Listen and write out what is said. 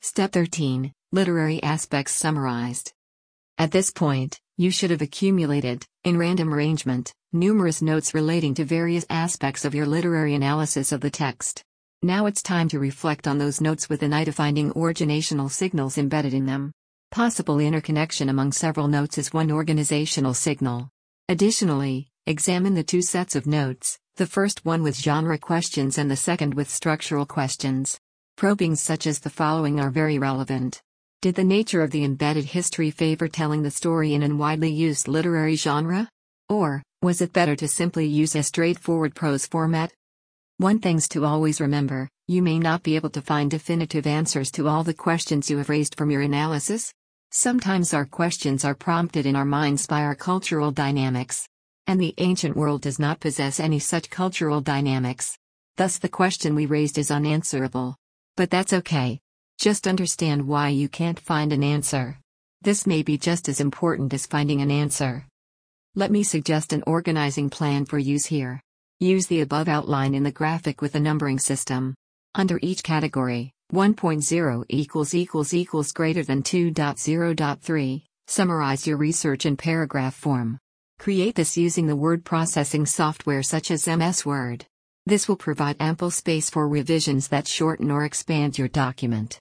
Step 13, Literary Aspects Summarized. At this point, you should have accumulated, in random arrangement, numerous notes relating to various aspects of your literary analysis of the text. Now it's time to reflect on those notes with an eye to finding originational signals embedded in them. Possible interconnection among several notes is one organizational signal. Additionally, examine the two sets of notes, the first one with genre questions and the second with structural questions. Probings such as the following are very relevant. Did the nature of the embedded history favor telling the story in a widely used literary genre? Or, was it better to simply use a straightforward prose format? One thing's to always remember, you may not be able to find definitive answers to all the questions you have raised from your analysis. Sometimes our questions are prompted in our minds by our cultural dynamics. And the ancient world does not possess any such cultural dynamics. Thus the question we raised is unanswerable. But that's okay. Just understand why you can't find an answer. This may be just as important as finding an answer. Let me suggest an organizing plan for use here. Use the above outline in the graphic with a numbering system. Under each category, 1.0 == greater than 2.0.3, summarize your research in paragraph form. Create this using the word processing software such as MS Word. This will provide ample space for revisions that shorten or expand your document.